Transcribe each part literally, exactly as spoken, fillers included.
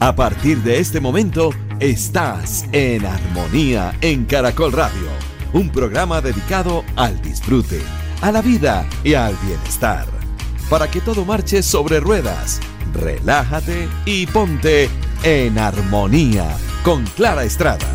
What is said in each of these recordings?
A partir de este momento, estás en Armonía en Caracol Radio, un programa dedicado al disfrute, a la vida y al bienestar. Para que todo marche sobre ruedas, relájate y ponte en armonía con Clara Estrada.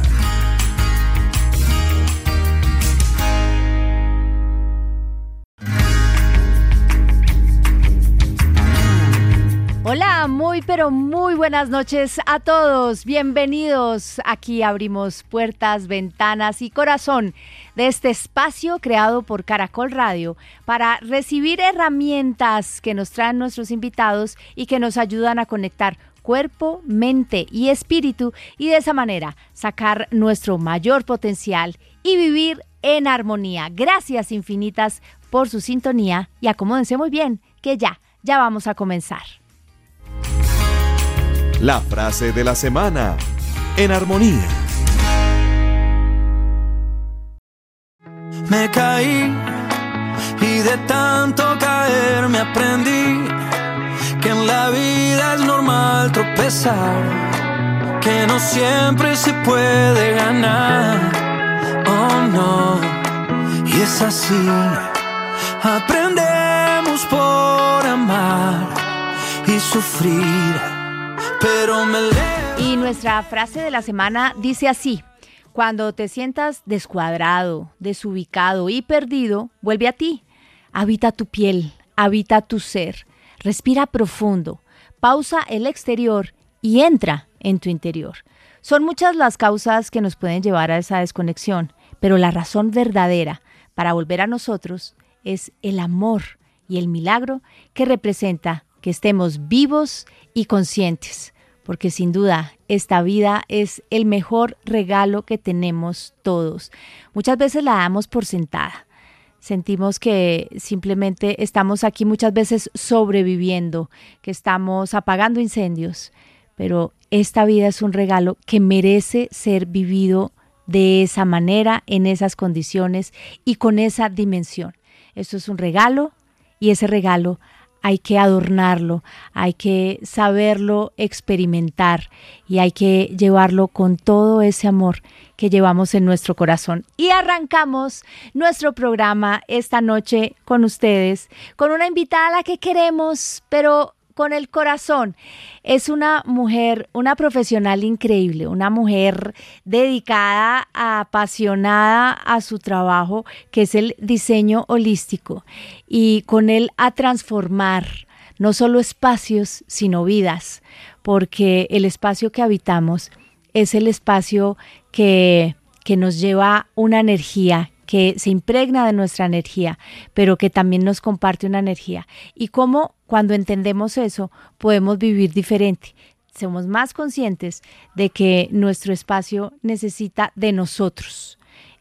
Hola, muy pero muy buenas noches a todos. Bienvenidos. Aquí abrimos puertas, ventanas y corazón de este espacio creado por Caracol Radio para recibir herramientas que nos traen nuestros invitados y que nos ayudan a conectar cuerpo, mente y espíritu y de esa manera sacar nuestro mayor potencial y vivir en armonía. Gracias infinitas por su sintonía y acomódense muy bien que ya, ya vamos a comenzar. La frase de la semana, en armonía. Me caí y de tanto caer me aprendí que en la vida es normal tropezar, que no siempre se puede ganar, oh no, y es así, aprendemos por amar y sufrir. Pero me y nuestra frase de la semana dice así: cuando te sientas descuadrado, desubicado y perdido, vuelve a ti, habita tu piel, habita tu ser, respira profundo, pausa el exterior y entra en tu interior. Son muchas las causas que nos pueden llevar a esa desconexión, pero la razón verdadera para volver a nosotros es el amor y el milagro que representa que estemos vivos y conscientes, porque sin duda esta vida es el mejor regalo que tenemos todos. Muchas veces la damos por sentada. Sentimos que simplemente estamos aquí muchas veces sobreviviendo, que estamos apagando incendios, pero esta vida es un regalo que merece ser vivido de esa manera, en esas condiciones y con esa dimensión. Esto es un regalo y ese regalo hay que adornarlo, hay que saberlo experimentar y hay que llevarlo con todo ese amor que llevamos en nuestro corazón. Y arrancamos nuestro programa esta noche con ustedes, con una invitada a la que queremos, pero con el corazón. Es una mujer, una profesional increíble, una mujer dedicada, apasionada a su trabajo, que es el diseño holístico, y con él a transformar no solo espacios, sino vidas, porque el espacio que habitamos es el espacio que, que nos lleva una energía, que se impregna de nuestra energía, pero que también nos comparte una energía. Y cómo cuando entendemos eso, podemos vivir diferente. Somos más conscientes de que nuestro espacio necesita de nosotros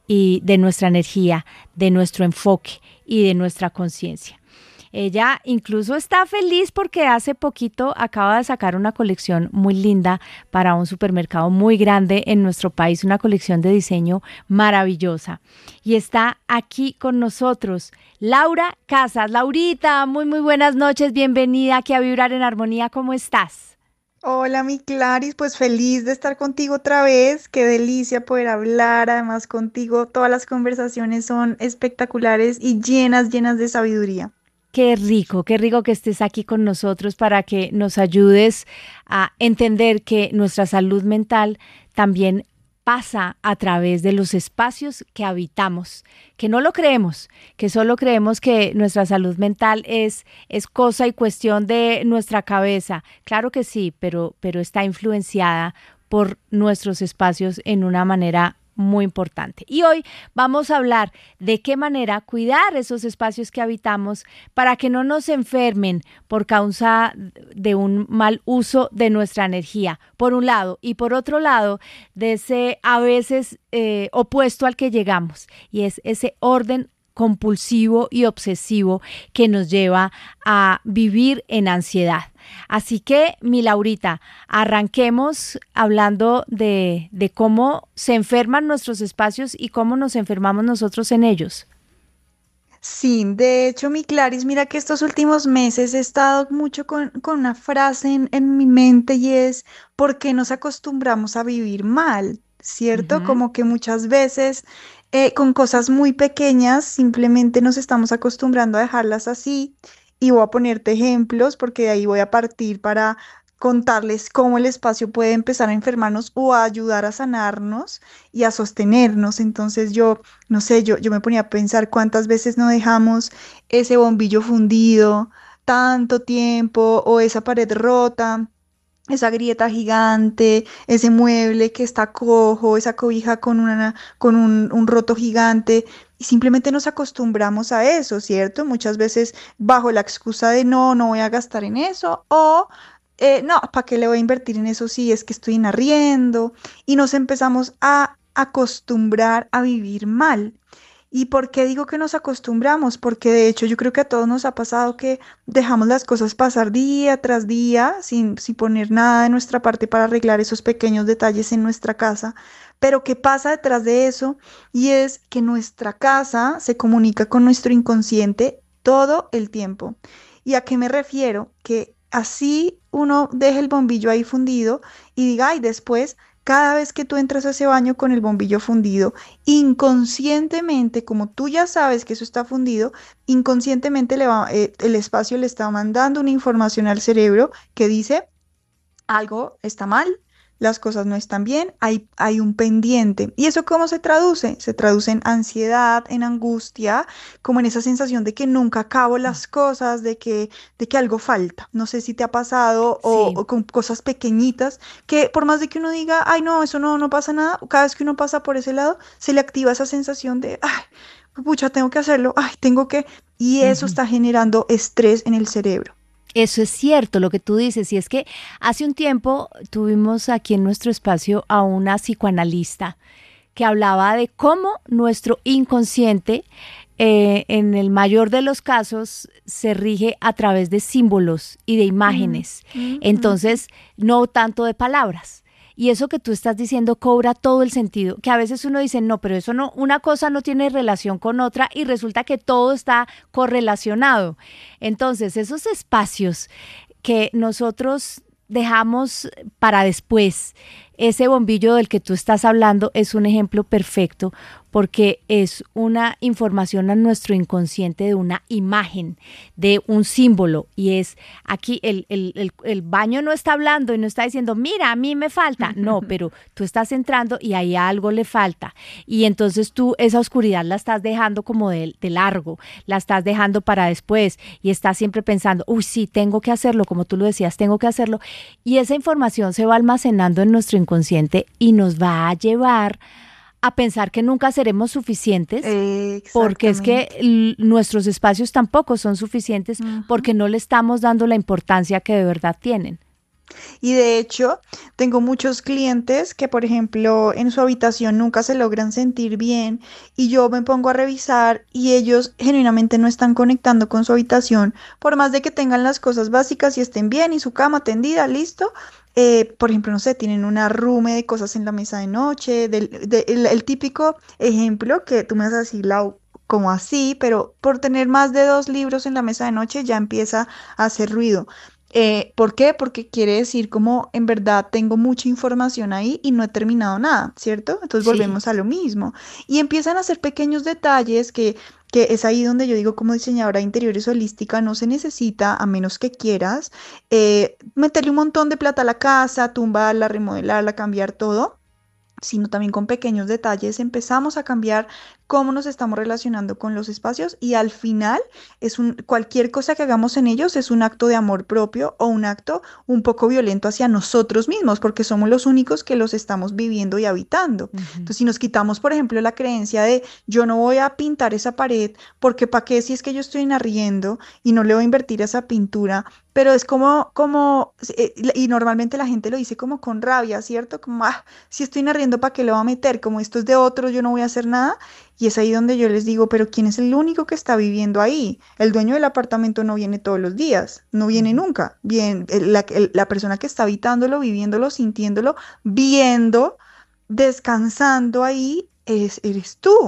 y de nuestra energía, de nuestro enfoque y de nuestra conciencia. Ella incluso está feliz porque hace poquito acaba de sacar una colección muy linda para un supermercado muy grande en nuestro país, una colección de diseño maravillosa. Y está aquí con nosotros Laura Casas. Laurita, muy muy buenas noches, bienvenida aquí a Vibrar en Armonía, ¿cómo estás? Hola, mi Claris, pues feliz de estar contigo otra vez, qué delicia poder hablar además contigo, todas las conversaciones son espectaculares y llenas, llenas de sabiduría. Qué rico, qué rico que estés aquí con nosotros para que nos ayudes a entender que nuestra salud mental también pasa a través de los espacios que habitamos, que no lo creemos, que solo creemos que nuestra salud mental es, es cosa y cuestión de nuestra cabeza. Claro que sí, pero, pero está influenciada por nuestros espacios en una manera muy importante. Y hoy vamos a hablar de qué manera cuidar esos espacios que habitamos para que no nos enfermen por causa de un mal uso de nuestra energía, por un lado, y por otro lado, de ese a veces eh, opuesto al que llegamos, y es ese orden compulsivo y obsesivo que nos lleva a vivir en ansiedad. Así que, mi Laurita, arranquemos hablando de, de cómo se enferman nuestros espacios y cómo nos enfermamos nosotros en ellos. Sí, de hecho, mi Claris, mira que estos últimos meses he estado mucho con, con una frase en, en mi mente y es, ¿por qué nos acostumbramos a vivir mal? ¿Cierto? Ujú. Como que muchas veces eh, con cosas muy pequeñas simplemente nos estamos acostumbrando a dejarlas así. Y voy a ponerte ejemplos porque de ahí voy a partir para contarles cómo el espacio puede empezar a enfermarnos o a ayudar a sanarnos y a sostenernos. Entonces yo no sé, yo, yo me ponía a pensar cuántas veces no dejamos ese bombillo fundido tanto tiempo o esa pared rota, esa grieta gigante, ese mueble que está cojo, esa cobija con una, con un, un roto gigante. Y simplemente nos acostumbramos a eso, ¿cierto? Muchas veces bajo la excusa de no, no voy a gastar en eso o eh, no, ¿para qué le voy a invertir en eso si es que estoy en arriendo? Y nos empezamos a acostumbrar a vivir mal. ¿Y por qué digo que nos acostumbramos? Porque de hecho yo creo que a todos nos ha pasado que dejamos las cosas pasar día tras día sin, sin poner nada de nuestra parte para arreglar esos pequeños detalles en nuestra casa. Pero ¿qué pasa detrás de eso? Y es que nuestra casa se comunica con nuestro inconsciente todo el tiempo. ¿Y a qué me refiero? Que así uno deja el bombillo ahí fundido y diga, ay, después, cada vez que tú entras a ese baño con el bombillo fundido, inconscientemente, como tú ya sabes que eso está fundido, inconscientemente le va- eh, el espacio le está mandando una información al cerebro que dice, algo está mal, las cosas no están bien, hay, hay un pendiente. ¿Y eso cómo se traduce? Se traduce en ansiedad, en angustia, como en esa sensación de que nunca acabo las cosas, de que, de que algo falta. No sé si te ha pasado o, Sí. o con cosas pequeñitas que por más de que uno diga, ay, no, eso no, no pasa nada, cada vez que uno pasa por ese lado, se le activa esa sensación de, ay, pucha, tengo que hacerlo, ay, tengo que... Y eso Ujú. está generando estrés en el cerebro. Eso es cierto, lo que tú dices, y es que hace un tiempo tuvimos aquí en nuestro espacio a una psicoanalista que hablaba de cómo nuestro inconsciente, eh, en el mayor de los casos, se rige a través de símbolos y de Mm, imágenes, mm, ujú. entonces no tanto de palabras. Y eso que tú estás diciendo cobra todo el sentido, que a veces uno dice, no, pero eso no, una cosa no tiene relación con otra y resulta que todo está correlacionado. Entonces, esos espacios que nosotros dejamos para después, ese bombillo del que tú estás hablando es un ejemplo perfecto porque es una información a nuestro inconsciente de una imagen, de un símbolo y es aquí el, el, el, el baño no está hablando y no está diciendo, mira, a mí me falta, no, pero tú estás entrando y ahí algo le falta y entonces tú esa oscuridad la estás dejando como de, de largo, la estás dejando para después y estás siempre pensando, uy, sí, tengo que hacerlo, como tú lo decías, tengo que hacerlo y esa información se va almacenando en nuestro inconsciente y nos va a llevar a pensar que nunca seremos suficientes, porque es que Exactamente. l- nuestros espacios tampoco son suficientes Ujú. porque no le estamos dando la importancia que de verdad tienen. Y de hecho, tengo muchos clientes que, por ejemplo, en su habitación nunca se logran sentir bien y yo me pongo a revisar y ellos genuinamente no están conectando con su habitación, por más de que tengan las cosas básicas y estén bien y su cama tendida, listo. Eh, por ejemplo, no sé, tienen un arrume de cosas en la mesa de noche, del, de- el, el típico ejemplo que tú me vas a decir, Lau, como así, pero por tener más de dos libros en la mesa de noche ya empieza a hacer ruido. Eh, ¿por qué? Porque quiere decir como en verdad tengo mucha información ahí y no he terminado nada, ¿cierto? Entonces Sí. volvemos a lo mismo. Y empiezan a hacer pequeños detalles que, que es ahí donde yo digo como diseñadora de interiores holística no se necesita, a menos que quieras, eh, meterle un montón de plata a la casa, tumbarla, remodelarla, cambiar todo, sino también con pequeños detalles empezamos a cambiar cómo nos estamos relacionando con los espacios y al final es un, cualquier cosa que hagamos en ellos es un acto de amor propio o un acto un poco violento hacia nosotros mismos porque somos los únicos que los estamos viviendo y habitando. Ujú. Entonces, si nos quitamos, por ejemplo, la creencia de yo no voy a pintar esa pared porque para qué si es que yo estoy en arriendo y no le voy a invertir a esa pintura, pero es como, como, eh, y normalmente la gente lo dice como con rabia, ¿cierto? Como, ah, si estoy arriendo, ¿para qué lo va a meter? Como esto es de otro, yo no voy a hacer nada. Y es ahí donde yo les digo, pero ¿quién es el único que está viviendo ahí? El dueño del apartamento no viene todos los días, no viene Ujú. nunca. Bien, el- la, el- la persona que está habitándolo, viviéndolo, sintiéndolo, viendo, descansando ahí, es, eres tú.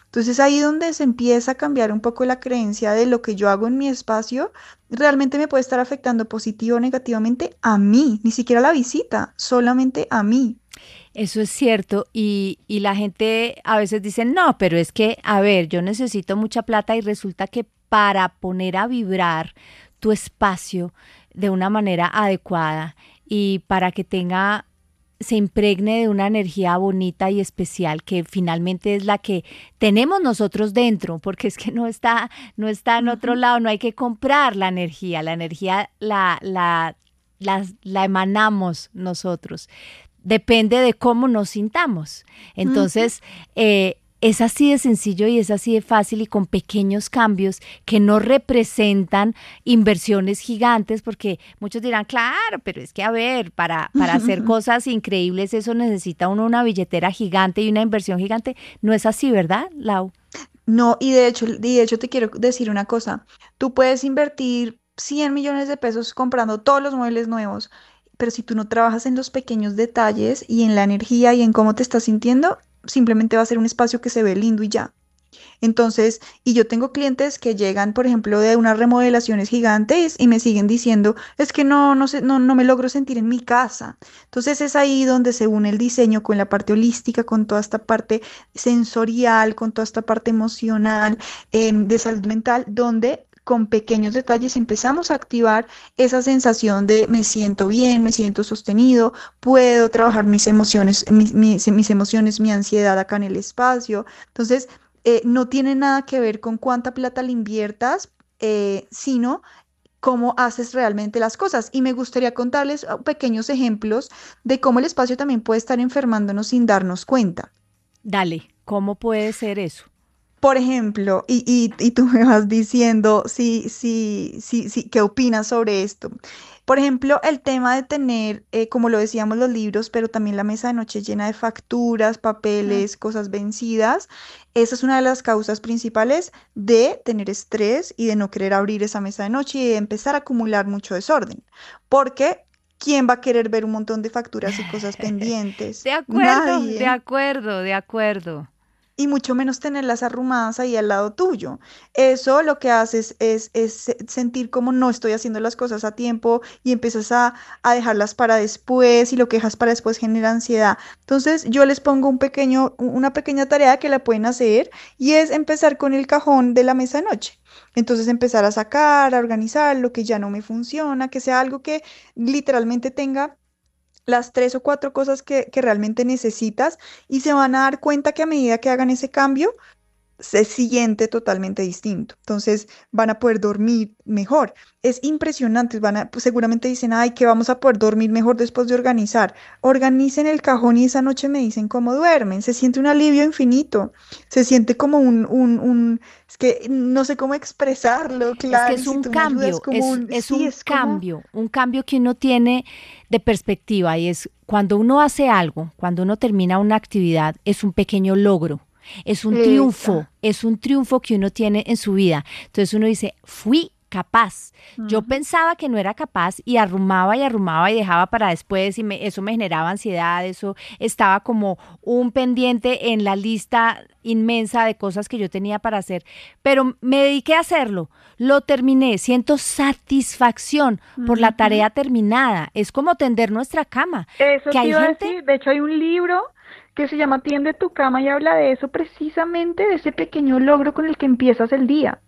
Entonces ahí donde se empieza a cambiar un poco la creencia de lo que yo hago en mi espacio, realmente me puede estar afectando positivo o negativamente a mí, ni siquiera a la visita, solamente a mí. Eso es cierto y, y la gente a veces dice, no, pero es que, a ver, yo necesito mucha plata y resulta que para poner a vibrar tu espacio de una manera adecuada y para que tenga, se impregne de una energía bonita y especial que finalmente es la que tenemos nosotros dentro, porque es que no está, no está en otro Ujú. lado, no hay que comprar la energía, la energía la, la, la, la emanamos nosotros. Depende de cómo nos sintamos. Ujú. Entonces, eh, es así de sencillo y es así de fácil y con pequeños cambios que no representan inversiones gigantes, porque muchos dirán, claro, pero es que a ver, para, para hacer cosas increíbles eso necesita uno una billetera gigante y una inversión gigante. No es así, ¿verdad, Lau? No, y de hecho, y de hecho te quiero decir una cosa, tú puedes invertir cien millones de pesos comprando todos los muebles nuevos, pero si tú no trabajas en los pequeños detalles y en la energía y en cómo te estás sintiendo, simplemente va a ser un espacio que se ve lindo y ya. Entonces, y yo tengo clientes que llegan, por ejemplo, de unas remodelaciones gigantes y me siguen diciendo, es que no, no sé, no, no me logro sentir en mi casa. Entonces es ahí donde se une el diseño con la parte holística, con toda esta parte sensorial, con toda esta parte emocional, em, de salud mental, donde con pequeños detalles empezamos a activar esa sensación de me siento bien, me siento sostenido, puedo trabajar mis emociones, mis, mis mis emociones, mi ansiedad acá en el espacio. Entonces, eh, no tiene nada que ver con cuánta plata le inviertas, eh, sino cómo haces realmente las cosas. Y me gustaría contarles uh, pequeños ejemplos de cómo el espacio también puede estar enfermándonos sin darnos cuenta. Dale, ¿cómo puede ser eso? Por ejemplo, y, y, y tú me vas diciendo si, si, si, si, qué opinas sobre esto. Por ejemplo, el tema de tener, eh, como lo decíamos, los libros, pero también la mesa de noche llena de facturas, Mm. papeles, cosas vencidas. Esa es una de las causas principales de tener estrés y de no querer abrir esa mesa de noche y de empezar a acumular mucho desorden. Porque, ¿quién va a querer ver un montón de facturas y cosas pendientes? De acuerdo, de Nadie, acuerdo, de acuerdo. y mucho menos tenerlas arrumadas ahí al lado tuyo. Eso lo que haces es, es se- sentir como no estoy haciendo las cosas a tiempo y empiezas a, a dejarlas para después y lo que dejas para después genera ansiedad. Entonces yo les pongo un pequeño, u- una pequeña tarea que la pueden hacer y es empezar con el cajón de la mesa de noche. Entonces empezar a sacar, a organizar lo que ya no me funciona, que sea algo que literalmente tenga las tres o cuatro cosas que, que realmente necesitas y se van a dar cuenta que a medida que hagan ese cambio, se siente totalmente distinto. Entonces van a poder dormir mejor. Es impresionante. Van a, pues, seguramente dicen, ay, que vamos a poder dormir mejor después de organizar. Organicen el cajón y esa noche me dicen cómo duermen. Se siente un alivio infinito. Se siente como un, un, un, es que no sé cómo expresarlo, Es que claro. Y es si un tú me ayudas, cambio, como es, un, es sí, un es como, cambio, un cambio que uno tiene de perspectiva y es cuando uno hace algo, cuando uno termina una actividad, es un pequeño logro, es un triunfo, esa. es un triunfo que uno tiene en su vida. Entonces uno dice, fui capaz. Yo Ujú. pensaba que no era capaz y arrumaba y arrumaba y dejaba para después y me- eso me generaba ansiedad, eso estaba como un pendiente en la lista inmensa de cosas que yo tenía para hacer, pero me dediqué a hacerlo, lo terminé, siento satisfacción por la Ujú. tarea terminada, es como tender nuestra cama, Eso que te hay iba a gente, decir. De hecho, hay un libro que se llama Tiende tu cama y habla de eso precisamente, de ese pequeño logro con el que empiezas el día.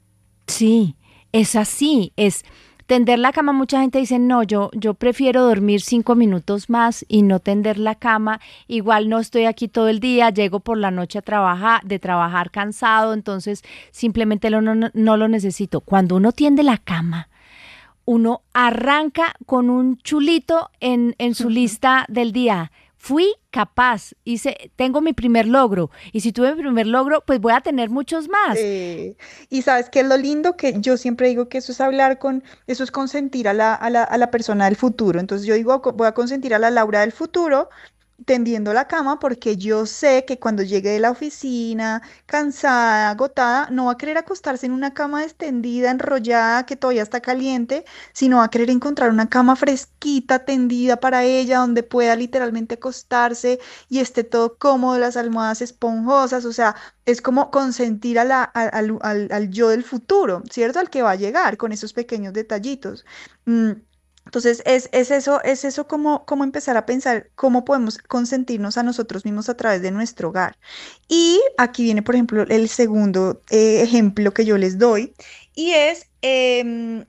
sí, es así, es tender la cama. Mucha gente dice, no, yo, yo prefiero dormir cinco minutos más y no tender la cama. Igual no estoy aquí todo el día, llego por la noche a trabajar, de trabajar cansado, entonces simplemente lo, no, no no lo necesito. Cuando uno tiende la cama, uno arranca con un chulito en, en su Ujú. lista del día. Fui capaz, hice, tengo mi primer logro y si tuve mi primer logro, pues voy a tener muchos más. Eh, y sabes qué es lo lindo, que yo siempre digo que eso es hablar con, eso es consentir a la, a la, a la persona del futuro. Entonces yo digo, co- voy a consentir a la Laura del futuro tendiendo la cama porque yo sé que cuando llegue de la oficina, cansada, agotada, no va a querer acostarse en una cama extendida, enrollada, que todavía está caliente, sino va a querer encontrar una cama fresquita, tendida para ella, donde pueda literalmente acostarse y esté todo cómodo, las almohadas esponjosas, o sea, es como consentir a la- a- al, al- al yo del futuro, ¿cierto? Al que va a llegar con esos pequeños detallitos. Mm, Entonces, es, es eso, es eso como, como empezar a pensar cómo podemos consentirnos a nosotros mismos a través de nuestro hogar. Y aquí viene, por ejemplo, el segundo eh, ejemplo que yo les doy, y es em,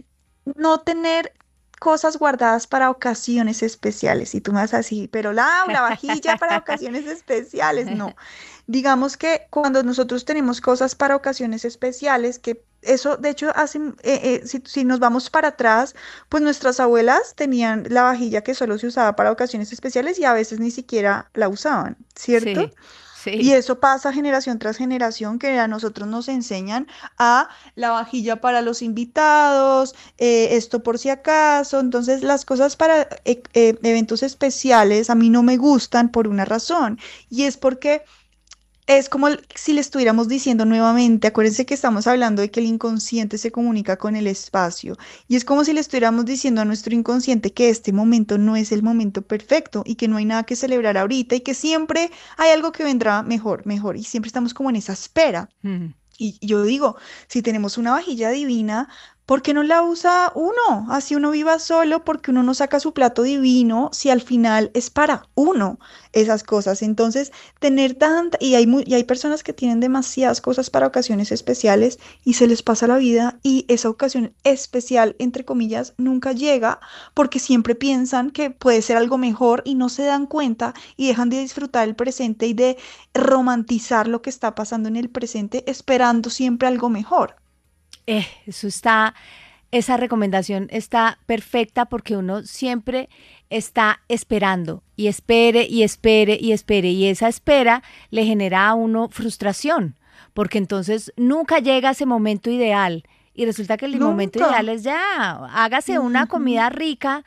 no tener cosas guardadas para ocasiones especiales. Y tú me vas así, pero Laura, vajilla para ocasiones especiales. No. Digamos que cuando nosotros tenemos cosas para ocasiones especiales, que eso de hecho hacen, eh, eh, si, si nos vamos para atrás, pues nuestras abuelas tenían la vajilla que solo se usaba para ocasiones especiales y a veces ni siquiera la usaban, ¿cierto? Sí, Y sí. eso pasa generación tras generación, que a nosotros nos enseñan a la vajilla para los invitados, eh, esto por si acaso. Entonces, las cosas para eh, eh, eventos especiales a mí no me gustan por una razón, y es porque es como el- si le estuviéramos diciendo nuevamente, acuérdense que estamos hablando de que el inconsciente se comunica con el espacio, y es como si le estuviéramos diciendo a nuestro inconsciente que este momento no es el momento perfecto y que no hay nada que celebrar ahorita y que siempre hay algo que vendrá mejor, mejor, y siempre estamos como en esa espera. Mm. Y yo digo, si tenemos una vajilla divina, ¿por qué no la usa uno? Así uno viva solo, porque uno no saca su plato divino si al final es para uno esas cosas. Entonces, tener tanta, y hay, mu- y hay personas que tienen demasiadas cosas para ocasiones especiales y se les pasa la vida y esa ocasión especial, entre comillas, nunca llega porque siempre piensan que puede ser algo mejor y no se dan cuenta y dejan de disfrutar el presente y de romantizar lo que está pasando en el presente, esperando siempre algo mejor. Eh, eso está, esa recomendación está perfecta porque uno siempre está esperando y espere y espere y espere y esa espera le genera a uno frustración porque entonces nunca llega ese momento ideal y resulta que el momento Nunca. ideal es ya, hágase una Ujú, comida rica,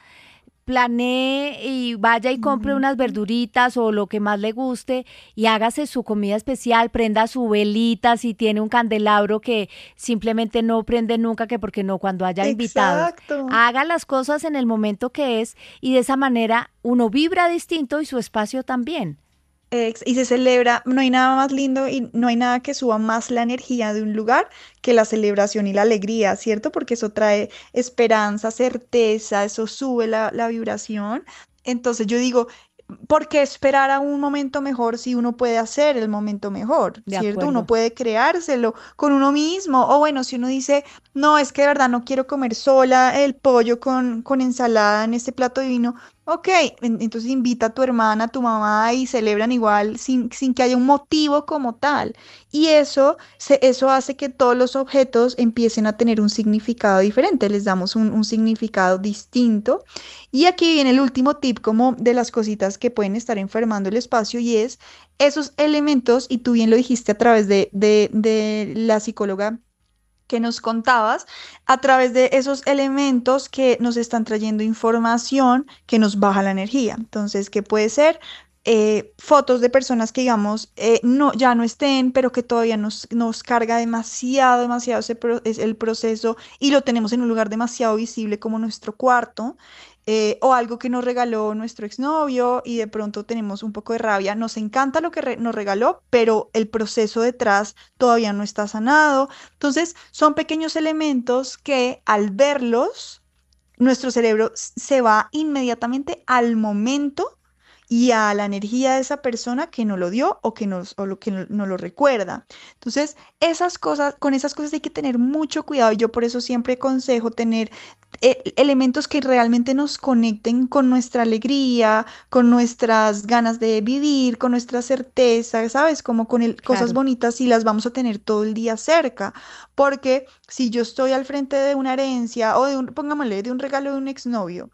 planee y vaya y compre unas ujú. verduritas o lo que más le guste y hágase su comida especial, prenda su velita si tiene un candelabro que simplemente no prende nunca, que porque no, cuando haya invitados. Exacto. Haga las cosas en el momento que es y de esa manera uno vibra distinto y su espacio también. Ex- y se celebra, no hay nada más lindo y no hay nada que suba más la energía de un lugar que la celebración y la alegría, ¿cierto? Porque eso trae esperanza, certeza, eso sube la, la vibración. Entonces yo digo, ¿por qué esperar a un momento mejor si uno puede hacer el momento mejor, De ¿cierto? Uno acuerdo. puede creárselo con uno mismo. O bueno, si uno dice, no, es que de verdad no quiero comer sola el pollo con, con ensalada en este plato divino. Ok, en- entonces invita a tu hermana, a tu mamá y celebran igual sin, sin que haya un motivo como tal. Y eso, se- eso hace que todos los objetos empiecen a tener un significado diferente, les damos un, un significado distinto. Y aquí viene el último tip como de las cositas que pueden estar enfermando el espacio y es esos elementos, y tú bien lo dijiste a través de, de de la psicóloga que nos contabas, a través de esos elementos que nos están trayendo información que nos baja la energía. Entonces, ¿qué puede ser? Eh, fotos de personas que, digamos, eh, no, ya no estén, pero que todavía nos, nos carga demasiado, demasiado ese pro- es el proceso y lo tenemos en un lugar demasiado visible como nuestro cuarto. Eh, o algo que nos regaló nuestro exnovio y de pronto tenemos un poco de rabia. Nos encanta lo que re- nos regaló, pero el proceso detrás todavía no está sanado. Entonces, son pequeños elementos que al verlos, nuestro cerebro s- se va inmediatamente al momento y a la energía de esa persona que nos lo dio o que nos, o lo que no- nos lo recuerda. Entonces, esas cosas, con esas cosas hay que tener mucho cuidado y yo por eso siempre aconsejo tener eh, elementos que realmente nos conecten con nuestra alegría, con nuestras ganas de vivir, con nuestra certeza, ¿sabes? Como con el, cosas Claro. bonitas y las vamos a tener todo el día cerca. Porque si yo estoy al frente de una herencia o de un, pongámosle, de un regalo de un exnovio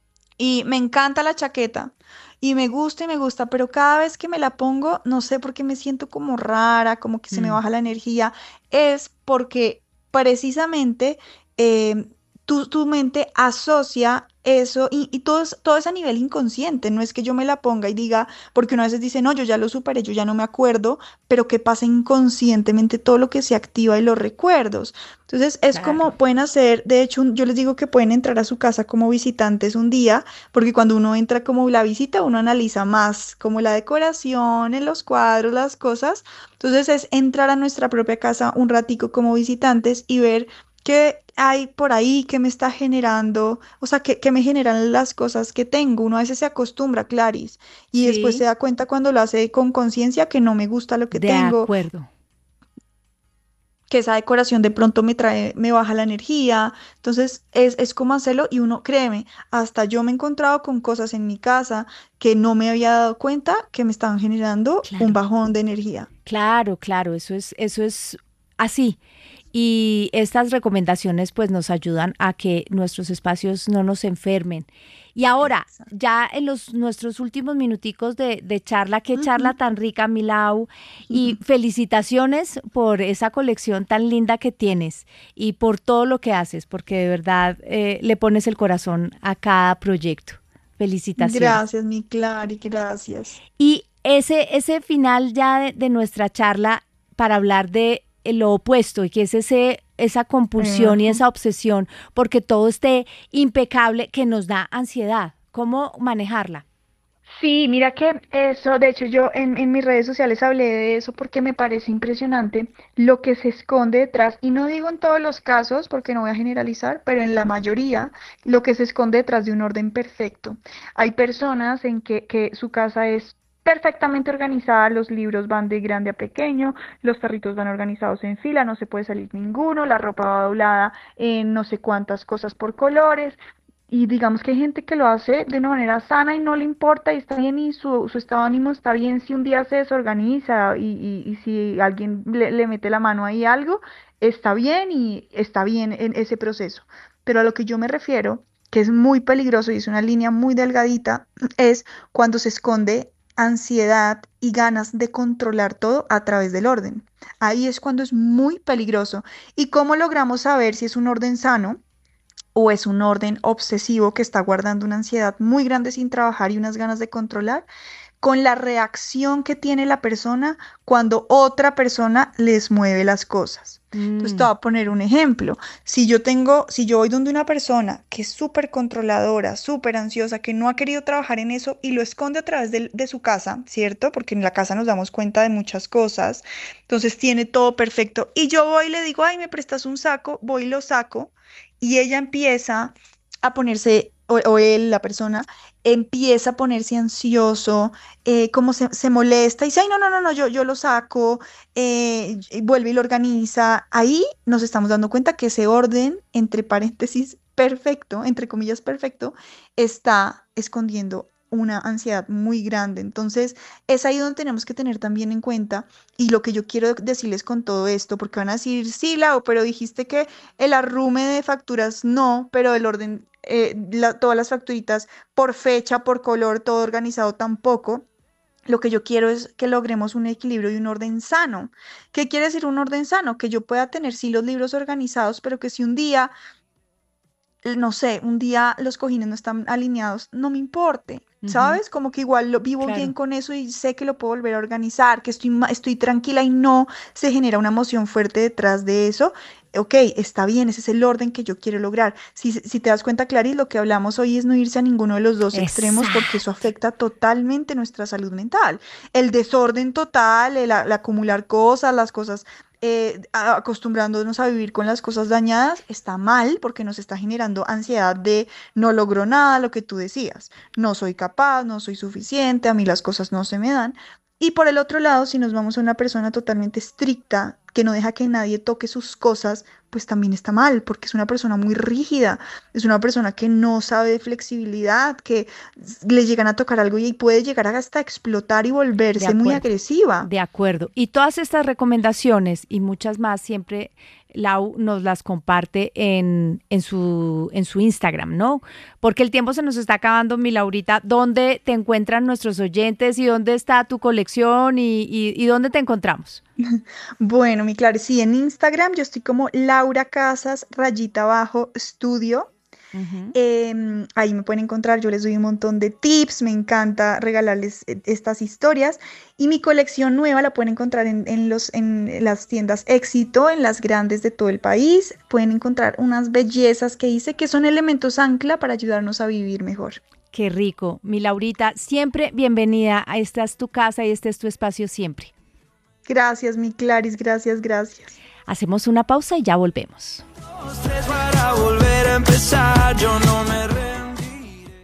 y me encanta la chaqueta y me gusta y me gusta, pero cada vez que me la pongo, no sé por qué me siento como rara, como que se me Mm. baja la energía, es porque precisamente eh, tu, tu mente asocia eso, y, y todo es, todo es a nivel inconsciente, no es que yo me la ponga y diga, porque uno a veces dice, no, yo ya lo superé, yo ya no me acuerdo, pero que pasa inconscientemente todo lo que se activa y los recuerdos. Entonces es Claro. como pueden hacer, de hecho, un- yo les digo que pueden entrar a su casa como visitantes un día, porque cuando uno entra como la visita, uno analiza más como la decoración, en los cuadros, las cosas. Entonces es entrar a nuestra propia casa un ratico como visitantes y ver qué hay por ahí, qué me está generando, o sea, qué, qué me generan las cosas que tengo. Uno a veces se acostumbra, Claris, y después se Sí, da cuenta cuando lo hace con conciencia que no me gusta lo que de tengo, acuerdo. que esa decoración de pronto me trae, me baja la energía. Entonces es, es como hacerlo y uno, créeme, hasta yo me he encontrado con cosas en mi casa que no me había dado cuenta que me estaban generando un Claro. bajón de energía. Claro, claro, eso es, eso es así. Y estas recomendaciones pues nos ayudan a que nuestros espacios no nos enfermen. Y ahora, Exacto. ya en los nuestros últimos minuticos de, de charla, qué charla Ujú. tan rica, Milau, y felicitaciones por esa colección tan linda que tienes y por todo lo que haces, porque de verdad eh, le pones el corazón a cada proyecto. Felicitaciones. Gracias, mi Clary, gracias. Y ese, ese final ya de, de nuestra charla para hablar de lo opuesto y que es ese, esa compulsión y Ajá. esa obsesión porque todo esté impecable que nos da ansiedad. ¿Cómo manejarla? Sí, mira que eso, de hecho yo en, en mis redes sociales hablé de eso porque me parece impresionante lo que se esconde detrás, y no digo en todos los casos porque no voy a generalizar, pero en la mayoría lo que se esconde detrás de un orden perfecto. Hay personas en que, que su casa es perfectamente organizada, los libros van de grande a pequeño, los tarritos van organizados en fila, no se puede salir ninguno, la ropa va doblada en no sé cuántas cosas por colores. Y digamos que hay gente que lo hace de una manera sana y no le importa y está bien, y su, su estado de ánimo está bien si un día se desorganiza, y, y- y si alguien le, le mete la mano ahí algo, está bien y está bien en ese proceso. Pero a lo que yo me refiero, que es muy peligroso y es una línea muy delgadita, es cuando se esconde ansiedad y ganas de controlar todo a través del orden. Ahí es cuando es muy peligroso. ¿Y cómo logramos saber si es un orden sano o es un orden obsesivo que está guardando una ansiedad muy grande sin trabajar y unas ganas de controlar? Con la reacción que tiene la persona cuando otra persona les mueve las cosas. Entonces te Mm, voy a poner un ejemplo. Si yo tengo, si yo voy donde una persona que es súper controladora, súper ansiosa, que no ha querido trabajar en eso y lo esconde a través del- de, su casa, ¿cierto? Porque en la casa nos damos cuenta de muchas cosas. Entonces tiene todo perfecto. Y yo voy y le digo, ay, ¿me prestas un saco? Voy y lo saco. Y ella empieza a ponerse, o, o él, la persona, empieza a ponerse ansioso, eh, como se, se molesta y dice, ay, no, no, no, no, yo, yo lo saco, eh, y vuelve y lo organiza. Ahí nos estamos dando cuenta que ese orden, entre paréntesis, perfecto, entre comillas, perfecto, está escondiendo una ansiedad muy grande. Entonces, es ahí donde tenemos que tener también en cuenta, y lo que yo quiero decirles con todo esto, porque van a decir, sí, Lau, pero dijiste que el arrume de facturas no, pero el orden, eh, la- todas las facturitas por fecha, por color, todo organizado tampoco. Lo que yo quiero es que logremos un equilibrio y un orden sano. ¿Qué quiere decir un orden sano? Que yo pueda tener sí los libros organizados, pero que si un día, eh, no sé, un día los cojines no están alineados, no me importe. ujú, ¿Sabes? Como que igual lo vivo bien claro, con eso y sé que lo puedo volver a organizar, que estoy, ma- estoy tranquila y no se genera una emoción fuerte detrás de eso. Ok, está bien, ese es el orden que yo quiero lograr. Si, si te das cuenta, Clarice, lo que hablamos hoy es no irse a ninguno de los dos extremos porque eso exacto. afecta totalmente nuestra salud mental. El desorden total, el, a- el acumular cosas, las cosas, eh, a- acostumbrándonos a vivir con las cosas dañadas, está mal porque nos está generando ansiedad de no logro nada, lo que tú decías, no soy capaz, no soy suficiente, a mí las cosas no se me dan. Y por el otro lado, si nos vamos a una persona totalmente estricta, que no deja que nadie toque sus cosas, pues también está mal, porque es una persona muy rígida, es una persona que no sabe de flexibilidad, que s- le llegan a tocar algo y puede llegar a hasta explotar y De volverse muy acuerdo, agresiva. de acuerdo. Y todas estas recomendaciones y muchas más siempre Lau nos las comparte en, en su, en su Instagram, ¿no? Porque el tiempo se nos está acabando, mi Laurita. ¿Dónde te encuentran nuestros oyentes y dónde está tu colección y, y, y dónde te encontramos? Bueno, mi Clare, sí, en Instagram yo estoy como Laura Casas, rayita abajo, estudio. Ujú. Eh, ahí me pueden encontrar, yo les doy un montón de tips, me encanta regalarles eh, estas historias. Y mi colección nueva la pueden encontrar en, en los, en las tiendas Éxito, en las grandes de todo el país. Pueden encontrar unas bellezas que hice que son elementos ancla para ayudarnos a vivir mejor. Qué rico. Mi Laurita, siempre bienvenida. Esta es tu casa y este es tu espacio siempre. Gracias, mi Claris, gracias, gracias. Hacemos una pausa y ya volvemos. Dos, tres para volver a empezar, yo no me re-